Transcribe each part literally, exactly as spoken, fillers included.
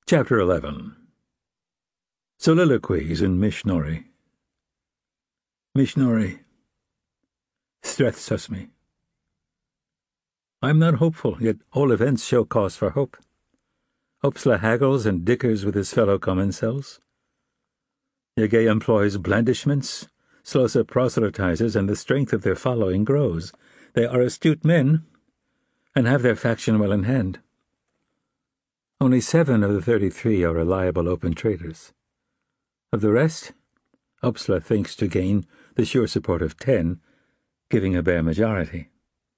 Chapter eleven. Soliloquies in Mishnori. Mishnori. Strethsus me. I am not hopeful, yet all events show cause for hope. Upsala haggles and dickers with his fellow commensals. Yegay employs blandishments. Slosa proselytizes, and the strength of their following grows. They are astute men, and have their faction well in hand. Only seven of the thirty-three are reliable open traitors. Of the rest, Upsala thinks to gain the sure support of ten, giving a bare majority.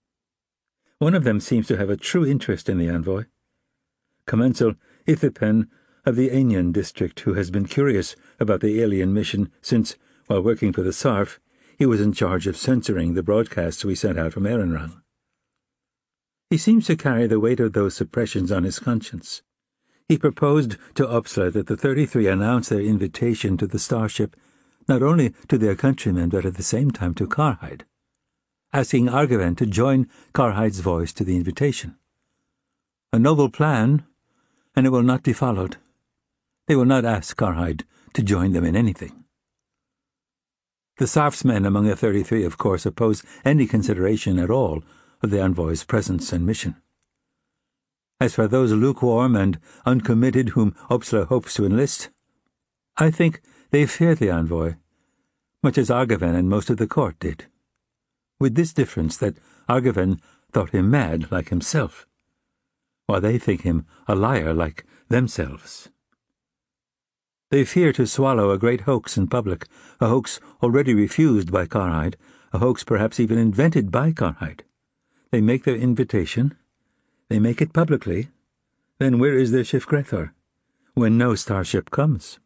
One of them seems to have a true interest in the envoy, Commensal Ithipen of the Aenyan district, who has been curious about the alien mission since, while working for the Sarf, he was in charge of censoring the broadcasts we sent out from Erenrang. He seems to carry the weight of those suppressions on his conscience. He proposed to Upsala that the thirty-three announce their invitation to the starship not only to their countrymen but at the same time to Karhide, asking Argiven to join Karhide's voice to the invitation. A noble plan, and it will not be followed. They will not ask Karhide to join them in anything. The Sarf's men among the thirty-three, of course, oppose any consideration at all of the envoy's presence and mission. As for those lukewarm and uncommitted whom Upsala hopes to enlist, I think they fear the envoy, much as Argiven and most of the court did, with this difference that Argiven thought him mad like himself, while they think him a liar like themselves. They fear to swallow a great hoax in public, a hoax already refused by Karhide, a hoax perhaps even invented by Karhide. They make their invitation, they make it publicly, then where is their Shifgrethor, when no starship comes?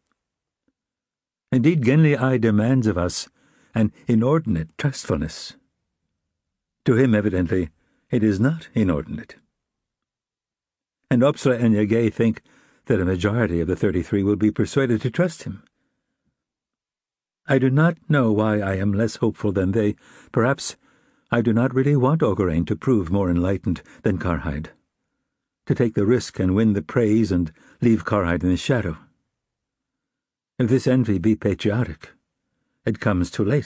Indeed, Genli I demands of us an inordinate trustfulness. To him, evidently, it is not inordinate. And Upsala and Yegay think that a majority of the thirty-three will be persuaded to trust him. I do not know why I am less hopeful than they. Perhaps I do not really want Ogarain to prove more enlightened than Karhide, to take the risk and win the praise and leave Karhide in the shadow. If this envy be patriotic, it comes too late.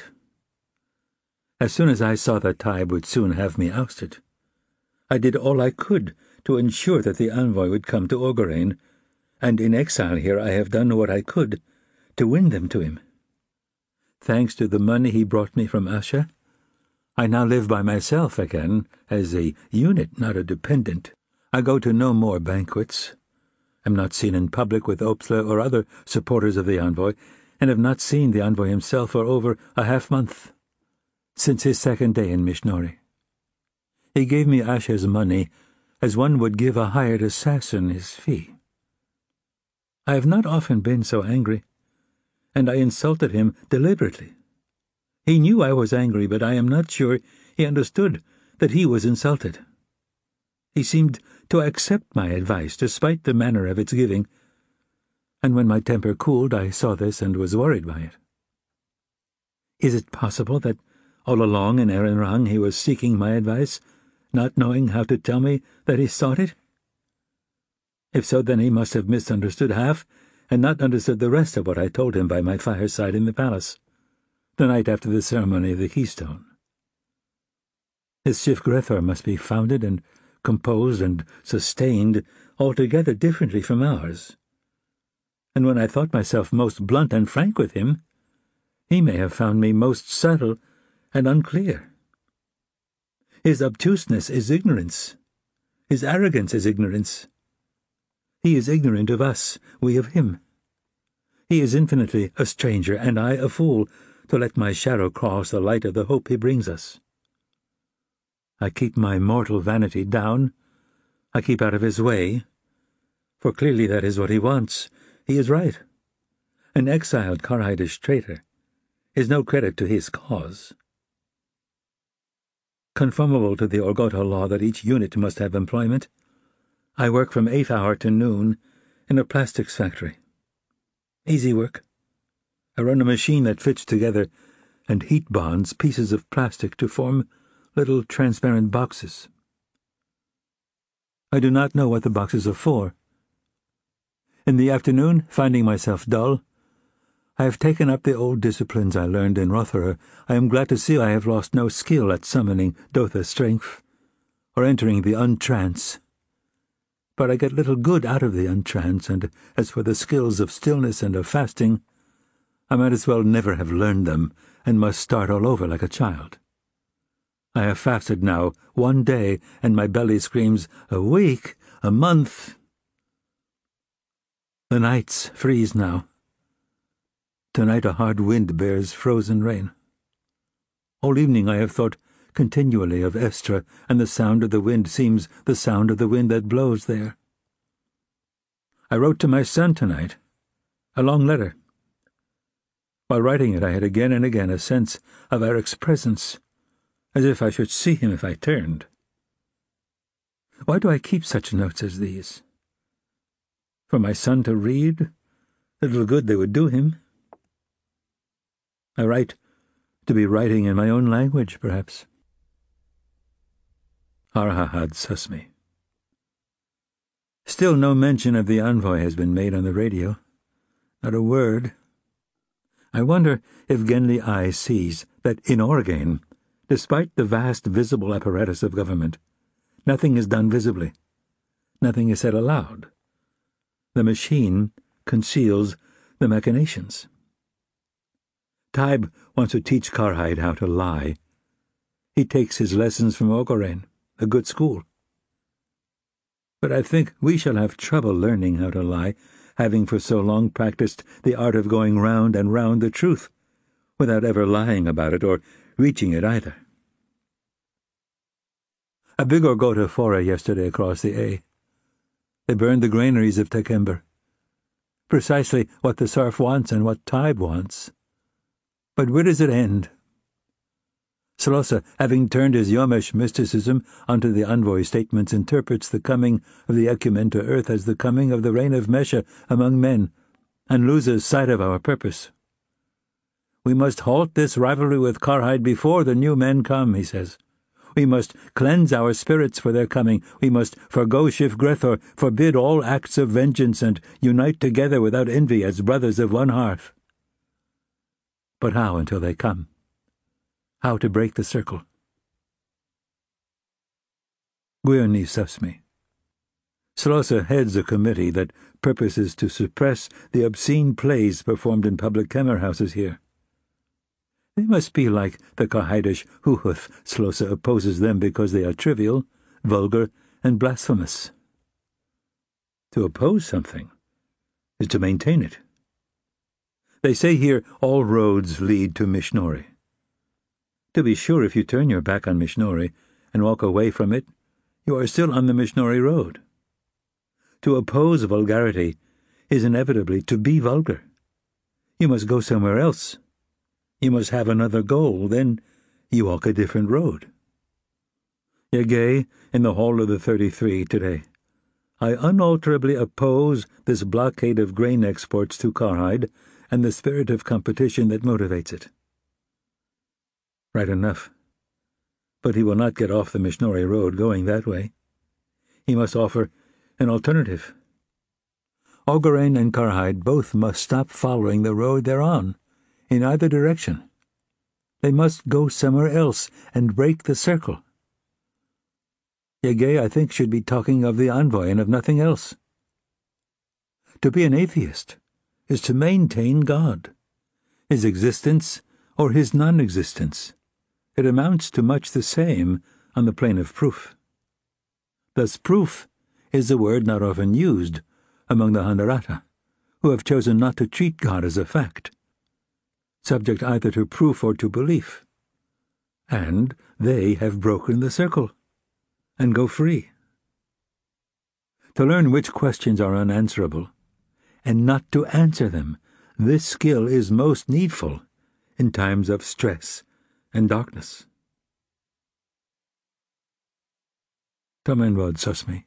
As soon as I saw that Taib would soon have me ousted, I did all I could to ensure that the envoy would come to Ogarain, and in exile here I have done what I could to win them to him. Thanks to the money he brought me from Asha, I now live by myself again, as a unit, not a dependent. I go to no more banquets, am not seen in public with Upsala or other supporters of the envoy, and have not seen the envoy himself for over a half-month, since his second day in Mishnori. He gave me Asha's money as one would give a hired assassin his fee. I have not often been so angry, and I insulted him deliberately. He knew I was angry, but I am not sure he understood that he was insulted. He seemed to accept my advice despite the manner of its giving, and when my temper cooled I saw this and was worried by it. Is it possible that all along in Erenrang he was seeking my advice, not knowing how to tell me that he sought it? If so, then he must have misunderstood half, and not understood the rest of what I told him by my fireside in the palace, the night after the ceremony of the keystone. His Shifgrethor must be founded and composed and sustained altogether differently from ours. And when I thought myself most blunt and frank with him, he may have found me most subtle and unclear. His obtuseness is ignorance. His arrogance is ignorance. He is ignorant of us, we of him. He is infinitely a stranger, and I a fool, to let my shadow cross the light of the hope he brings us. I keep my mortal vanity down. I keep out of his way, for clearly that is what he wants. He is right. An exiled Karhidish traitor is no credit to his cause. Conformable to the Orgota law that each unit must have employment, I work from eighth hour to noon in a plastics factory. Easy work. I run a machine that fits together and heat bonds pieces of plastic to form little transparent boxes. I do not know what the boxes are for. In the afternoon, finding myself dull, I have taken up the old disciplines I learned in Rothera. I am glad to see I have lost no skill at summoning Dotha's strength, or entering the untrance. But I get little good out of the untrance, and as for the skills of stillness and of fasting, I might as well never have learned them, and must start all over like a child. I have fasted now one day, and my belly screams, a week, a month. The nights freeze now. Tonight a hard wind bears frozen rain. All evening I have thought continually of Estra, and the sound of the wind seems the sound of the wind that blows there. I wrote to my son tonight, a long letter. While writing it I had again and again a sense of Eric's presence, as if I should see him if I turned. Why do I keep such notes as these? For my son to read? Little good they would do him. I write to be writing in my own language, perhaps. Arhahad Susmi. Still no mention of the envoy has been made on the radio. Not a word. I wonder if Genli I sees that in Orgain, despite the vast visible apparatus of government, nothing is done visibly. Nothing is said aloud. The machine conceals the machinations. Taib wants to teach Karhide how to lie. He takes his lessons from Ogorain, a good school. But I think we shall have trouble learning how to lie, having for so long practiced the art of going round and round the truth, without ever lying about it or reaching it either. A big Orgota fora yesterday across the A. They burned the granaries of Tekember. Precisely what the serf wants and what Taib wants. But where does it end? Salosa, having turned his Yomesh mysticism onto the envoy statements, interprets the coming of the ecumen to earth as the coming of the reign of Mesha among men, and loses sight of our purpose. We must halt this rivalry with Karhide before the new men come, he says. We must cleanse our spirits for their coming. We must forgo Shif-Grethor, forbid all acts of vengeance, and unite together without envy as brothers of one hearth. But how until they come? How to break the circle? Guioni Susmi. Salosa heads a committee that purposes to suppress the obscene plays performed in public Khmer houses here. They must be like the Karhidish Huhuth. Salosa opposes them because they are trivial, vulgar, and blasphemous. To oppose something is to maintain it. They say here all roads lead to Mishnori. To be sure, if you turn your back on Mishnori and walk away from it, you are still on the Mishnori road. To oppose vulgarity is inevitably to be vulgar. You must go somewhere else. You must have another goal, then you walk a different road. Yagay, in the Hall of the Thirty-Three today, I unalterably oppose this blockade of grain exports to Karhide and the spirit of competition that motivates it. Right enough. But he will not get off the Mishnori road going that way. He must offer an alternative. Ogorain and Karhide both must stop following the road they're on, in either direction. They must go somewhere else and break the circle. Yagay, I think, should be talking of the envoy and of nothing else. To be an atheist is to maintain God, his existence or his non-existence. It amounts to much the same on the plane of proof. Thus proof is a word not often used among the Honorata, who have chosen not to treat God as a fact, subject either to proof or to belief. And they have broken the circle and go free. To learn which questions are unanswerable, and not to answer them, this skill is most needful in times of stress and darkness. Tomenrod Susmi.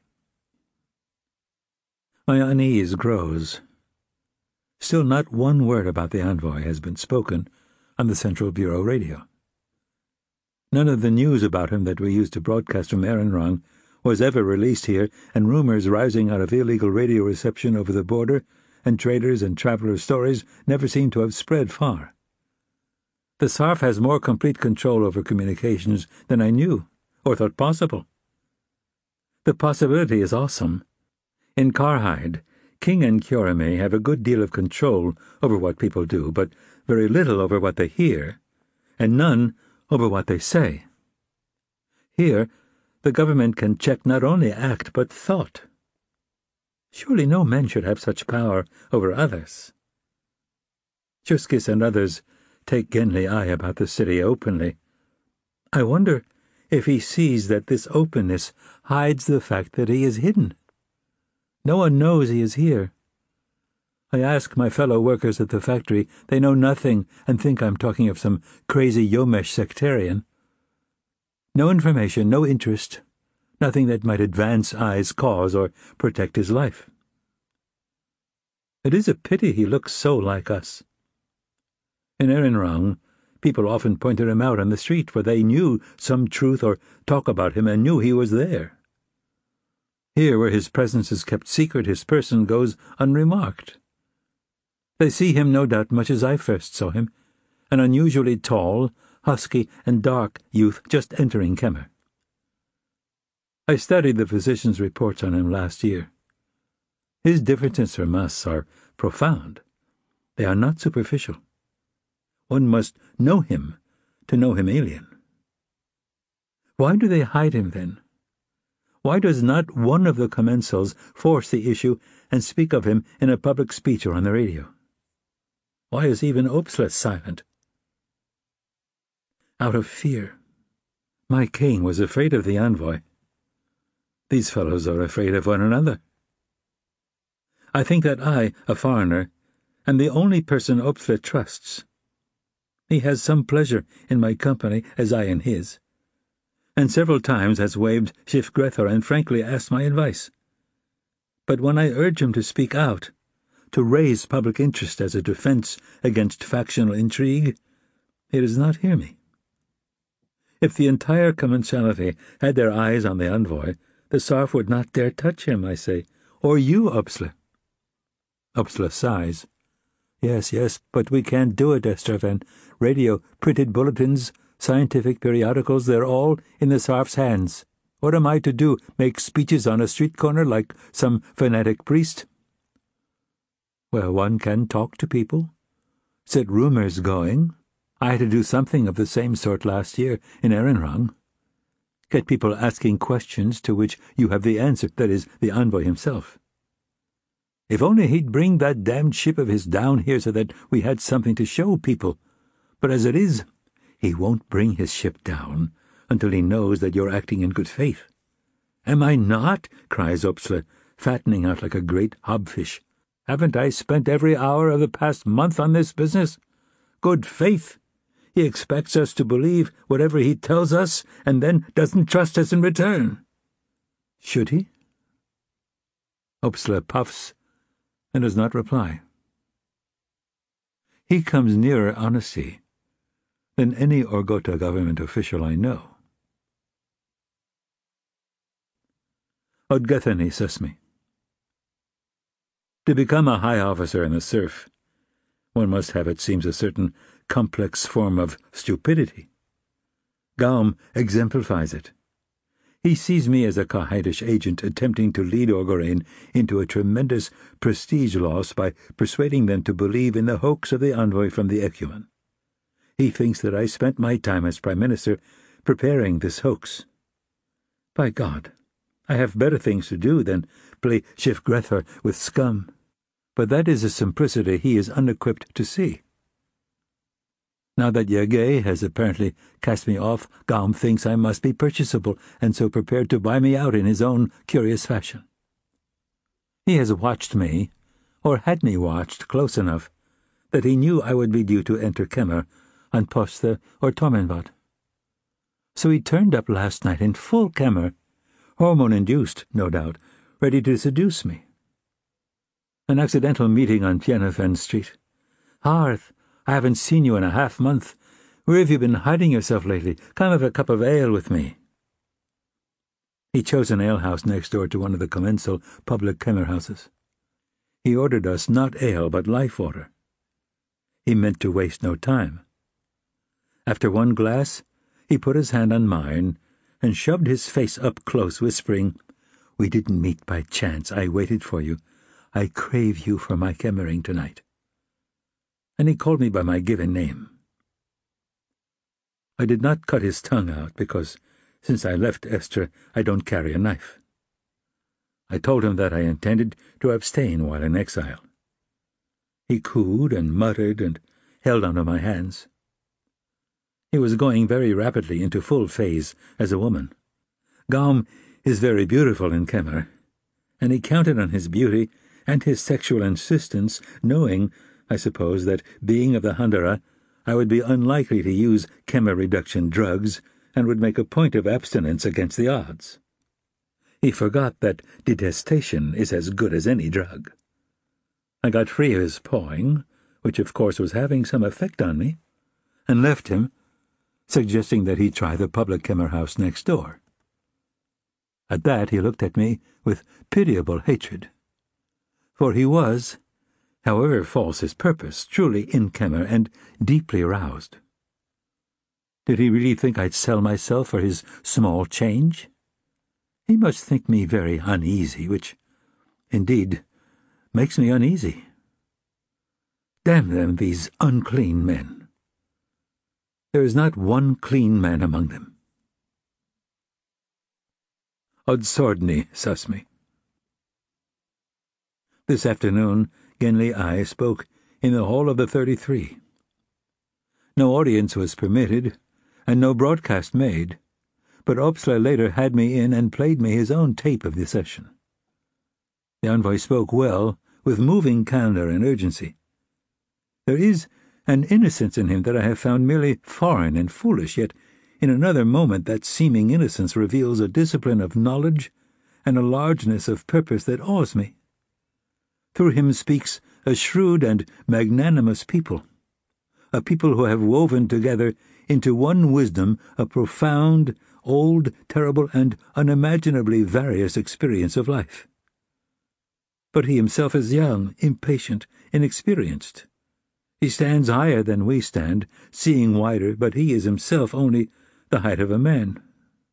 My unease grows. Still not one word about the envoy has been spoken on the Central Bureau radio. None of the news about him that we used to broadcast from Erenrong was ever released here, and rumours rising out of illegal radio reception over the border, and traders' and travellers' stories never seem to have spread far. The S A R F has more complete control over communications than I knew, or thought possible. The possibility is awesome. In Karhide, King and Kyorime have a good deal of control over what people do, but very little over what they hear, and none over what they say. Here, the government can check not only act but thought. Surely no men should have such power over others. Juskis and others take Genli eye about the city openly. I wonder if he sees that this openness hides the fact that he is hidden. No one knows he is here. I ask my fellow workers at the factory. They know nothing and think I'm talking of some crazy Yomesh sectarian. No information, no interest, nothing that might advance Ai's cause or protect his life. It is a pity he looks so like us. In Erinrang, people often pointed him out on the street, for they knew some truth or talk about him and knew he was there. Here, where his presence is kept secret, his person goes unremarked. They see him, no doubt, much as I first saw him, an unusually tall, husky, and dark youth just entering Kemer. I studied the physician's reports on him last year. His differences from us are profound. They are not superficial. One must know him to know him alien. Why do they hide him, then? Why does not one of the commensals force the issue and speak of him in a public speech or on the radio? Why is even Opsla silent? Out of fear. My king was afraid of the envoy. These fellows are afraid of one another. I think that I, a foreigner, am the only person Opsla trusts. He has some pleasure in my company, as I in his, and several times has waved Shifgrethor and frankly asked my advice. But when I urge him to speak out, to raise public interest as a defense against factional intrigue, he does not hear me. If the entire commensality had their eyes on the envoy, the S A R F would not dare touch him, I say, or you, Opsla. Opsla sighs. Yes, yes, but we can't do it, Esterven. Radio, printed bulletins, scientific periodicals, they're all in the S A R F's hands. What am I to do, make speeches on a street corner like some fanatic priest? Well, one can talk to people, set rumors going. I had to do something of the same sort last year in Erinrang. Get people asking questions to which you have the answer, that is, the envoy himself. If only he'd bring that damned ship of his down here so that we had something to show people. But as it is, he won't bring his ship down until he knows that you're acting in good faith. Am I not? Cries Opsla, fattening out like a great hobfish. Haven't I spent every hour of the past month on this business? Good faith! He expects us to believe whatever he tells us and then doesn't trust us in return. Should he? Opsla puffs and does not reply. He comes nearer honesty than any Orgota government official I know. Odgethani Sesmi. To become a high officer in the serf, one must have, it seems, a certain complex form of stupidity. Gaum exemplifies it. He sees me as a Karhaidish agent attempting to lead Orgorein into a tremendous prestige loss by persuading them to believe in the hoax of the envoy from the Ecumen. He thinks that I spent my time as Prime Minister preparing this hoax. By God, I have better things to do than play Shifgrethor with scum, but that is a simplicity he is unequipped to see. Now that Yagay has apparently cast me off, Gaum thinks I must be purchasable, and so prepared to buy me out in his own curious fashion. He has watched me, or had me watched close enough, that he knew I would be due to enter Kemer on Postha or Tormenvad. So he turned up last night in full Kemer, hormone-induced, no doubt, ready to seduce me. An accidental meeting on Pienothen Street. Hearth, I haven't seen you in a half month. Where have you been hiding yourself lately? Come have a cup of ale with me. He chose an alehouse next door to one of the commensal public Kämmerhauses. He ordered us not ale but life water. He meant to waste no time. After one glass, he put his hand on mine and shoved his face up close, whispering, "We didn't meet by chance. I waited for you. I crave you for my Kämmering tonight." And he called me by my given name. I did not cut his tongue out, because since I left Estra I don't carry a knife. I told him that I intended to abstain while in exile. He cooed and muttered and held onto my hands. He was going very rapidly into full phase as a woman. Gaum is very beautiful in Kämmer, and he counted on his beauty and his sexual insistence, knowing, I suppose, that, being of the Handara, I would be unlikely to use Kämmer reduction drugs and would make a point of abstinence against the odds. He forgot that detestation is as good as any drug. I got free of his pawing, which of course was having some effect on me, and left him, suggesting that he try the public Kämmerhaus next door. At that he looked at me with pitiable hatred, for he was, however false his purpose, truly in Kämmer and deeply aroused. Did he really think I'd sell myself for his small change? He must think me very uneasy, which, indeed, makes me uneasy. Damn them, these unclean men. There is not one clean man among them. Odsordny sus me. This afternoon, Genli I spoke in the hall of the Thirty-Three. No audience was permitted, and no broadcast made, but Opsla later had me in and played me his own tape of the session. The envoy spoke well, with moving candour and urgency. There is an innocence in him that I have found merely foreign and foolish, yet in another moment that seeming innocence reveals a discipline of knowledge and a largeness of purpose that awes me. Through him speaks a shrewd and magnanimous people, a people who have woven together into one wisdom a profound, old, terrible, and unimaginably various experience of life. But he himself is young, impatient, inexperienced. He stands higher than we stand, seeing wider, but he is himself only the height of a man.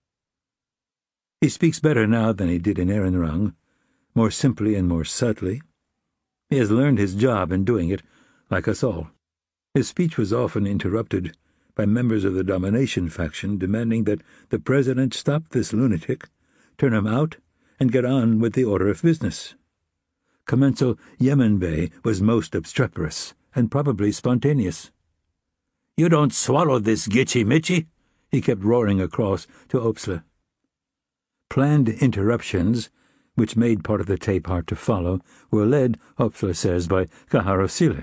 He speaks better now than he did in Ehrenrang, more simply and more subtly. He has learned his job in doing it, like us all. His speech was often interrupted by members of the domination faction demanding that the president stop this lunatic, turn him out, and get on with the order of business. Commensal Yemen Bey was most obstreperous, and probably spontaneous. "You don't swallow this, Gitchy-Mitchy," he kept roaring across to Opsla. Planned interruptions, which made part of the tape hard to follow, were led, Opsla says, by Kaharosile.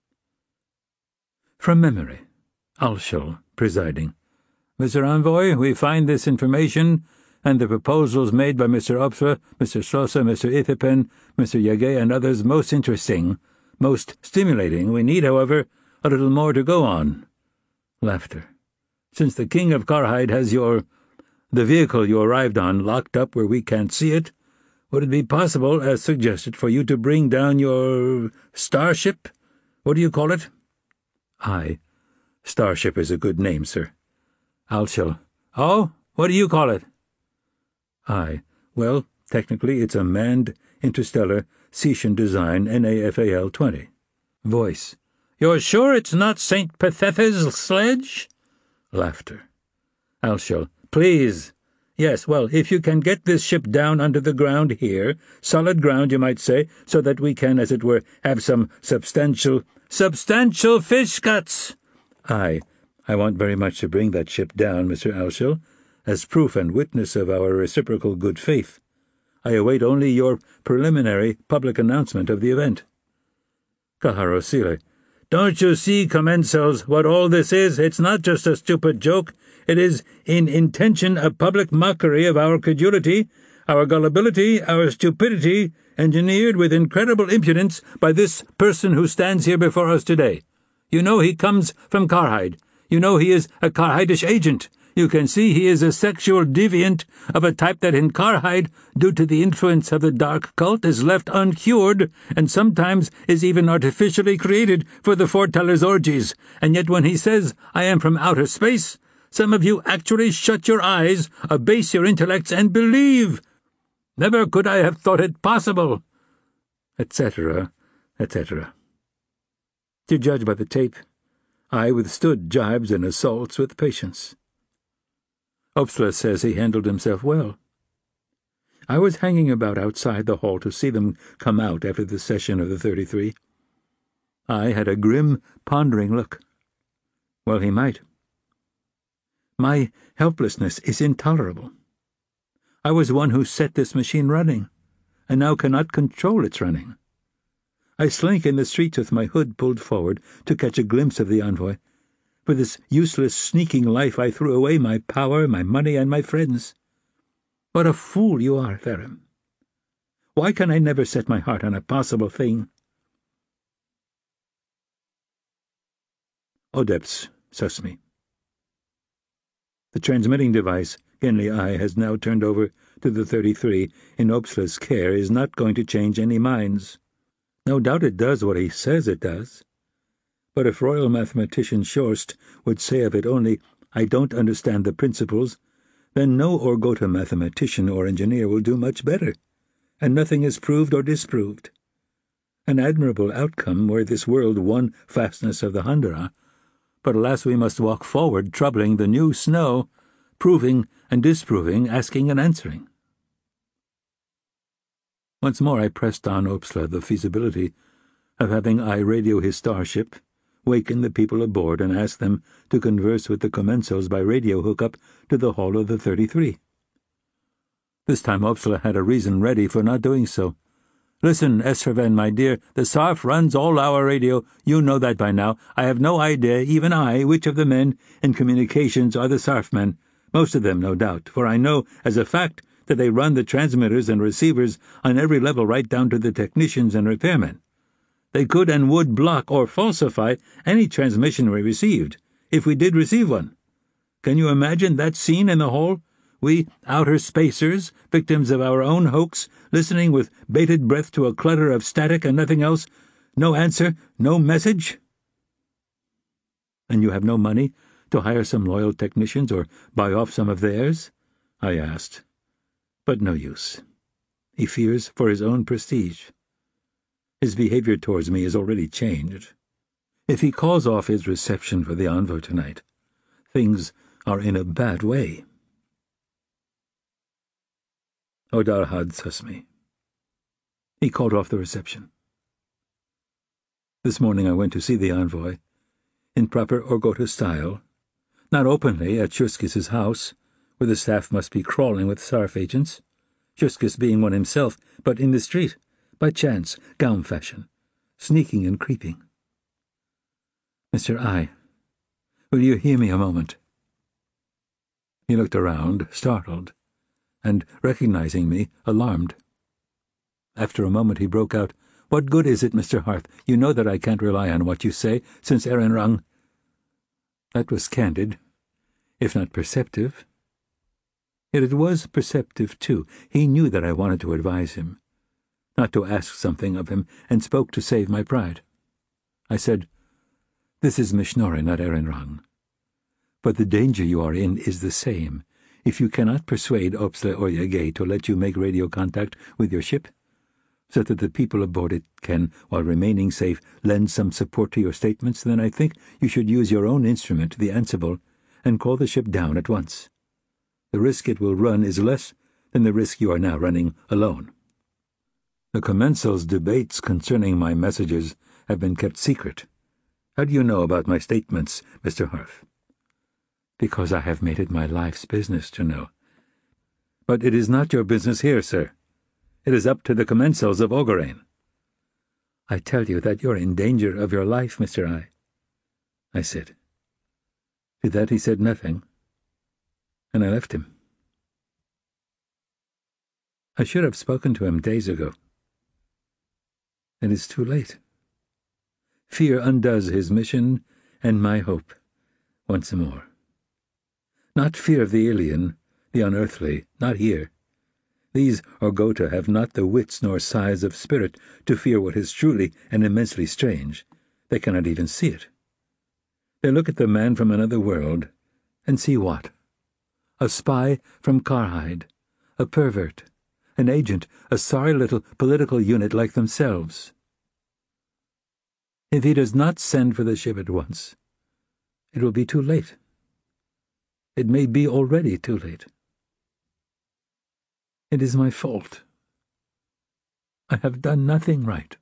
From memory, Alshel presiding. "Mister Envoy, we find this information and the proposals made by Mister Opsla, Mister Sosa, Mister Ithipen, Mister Yagay, and others most interesting, most stimulating. We need, however, a little more to go on." Laughter. "Since the King of Karhide has your, the vehicle you arrived on, locked up where we can't see it, would it be possible, as suggested, for you to bring down your starship? What do you call it?" I. "Starship is a good name, sir." Alshel. "Oh, what do you call it?" I. "Well, technically it's a manned interstellar Setian design N A F A L twenty. Voice. "You're sure it's not Saint Patheth's sledge?" Laughter. Alshel. "Please. Yes, well, if you can get this ship down under the ground here, solid ground, you might say, so that we can, as it were, have some substantial, substantial fish guts." I. "I want very much to bring that ship down, Mister Alshel, as proof and witness of our reciprocal good faith. I await only your preliminary public announcement of the event." Kaharosile. "Don't you see, commensals, what all this is? It's not just a stupid joke. It is, in intention, a public mockery of our credulity, our gullibility, our stupidity, engineered with incredible impudence by this person who stands here before us today. You know he comes from Karhide. You know he is a Karhidish agent. You can see he is a sexual deviant of a type that in Karhide, due to the influence of the dark cult, is left uncured and sometimes is even artificially created for the foreteller's orgies. And yet when he says, I am from outer space, some of you actually shut your eyes, abase your intellects, and believe. Never could I have thought it possible, et cetera, et cetera. To judge by the tape, I withstood jibes and assaults with patience. Opsla says he handled himself well. I was hanging about outside the hall to see them come out after the session of the thirty-three. I had a grim, pondering look. Well, he might. My helplessness is intolerable. I was one who set this machine running, and now cannot control its running. I slink in the streets with my hood pulled forward to catch a glimpse of the envoy. For this useless, sneaking life I threw away my power, my money, and my friends. What a fool you are, Tharim. Why can I never set my heart on a possible thing? Odeps suss me. The transmitting device Genli I has now turned over to the thirty-three in Opsla's care is not going to change any minds. No doubt it does what he says it does. But if Royal Mathematician Shorst would say of it only, I don't understand the principles, then no Orgota mathematician or engineer will do much better, and nothing is proved or disproved. An admirable outcome were this world one fastness of the Handara, but alas we must walk forward troubling the new snow, proving and disproving, asking and answering. Once more I pressed on Opsla the feasibility of having I radio his starship, waken the people aboard, and ask them to converse with the Commensals by radio hookup to the Hall of the thirty-three. This time Opsla had a reason ready for not doing so. Listen, Esraven, my dear, the Sarf runs all our radio. You know that by now. I have no idea, even I, which of the men in communications are the Sarf men. Most of them, no doubt, for I know, as a fact, that they run the transmitters and receivers on every level right down to the technicians and repairmen. They could and would block or falsify any transmission we received, if we did receive one. Can you imagine that scene in the hall? We, outer spacers, victims of our own hoax, listening with bated breath to a clutter of static and nothing else, no answer, no message? And you have no money to hire some loyal technicians or buy off some of theirs? I asked. But no use. He fears for his own prestige. His behavior towards me is already changed. If he calls off his reception for the envoy tonight, things are in a bad way. Odarhad sussed me. He called off the reception. This morning I went to see the envoy, in proper Orgota style, not openly at Shurskis's house, where the staff must be crawling with Sarf agents, Shurskis being one himself, but in the street, by chance, gown fashion, sneaking and creeping. Mister I, will you hear me a moment? He looked around, startled, and, recognizing me, alarmed. After a moment he broke out, What good is it, Mister Harth? You know that I can't rely on what you say, since Eren Rung... That was candid, if not perceptive. Yet it was perceptive, too. He knew that I wanted to advise him, not to ask something of him, and spoke to save my pride. I said, This is Mishnorin, not Eren Rung. But the danger you are in is the same. If you cannot persuade Opsla or Yagay to let you make radio contact with your ship, so that the people aboard it can, while remaining safe, lend some support to your statements, then I think you should use your own instrument, the Ansible, and call the ship down at once. The risk it will run is less than the risk you are now running alone. The Commensal's debates concerning my messages have been kept secret. How do you know about my statements, Mister Harth? Because I have made it my life's business to know. But it is not your business here, sir. It is up to the Commensals of Ogorrain. I tell you that you're in danger of your life, Mister I. I said. To that he said nothing, and I left him. I should have spoken to him days ago. It is too late. Fear undoes his mission and my hope once more. Not fear of the alien, the unearthly, not here. These Orgota have not the wits nor size of spirit to fear what is truly and immensely strange. They cannot even see it. They look at the man from another world, and see what? A spy from Karhide, a pervert, an agent, a sorry little political unit like themselves. If he does not send for the ship at once, it will be too late. It may be already too late. It is my fault. I have done nothing right.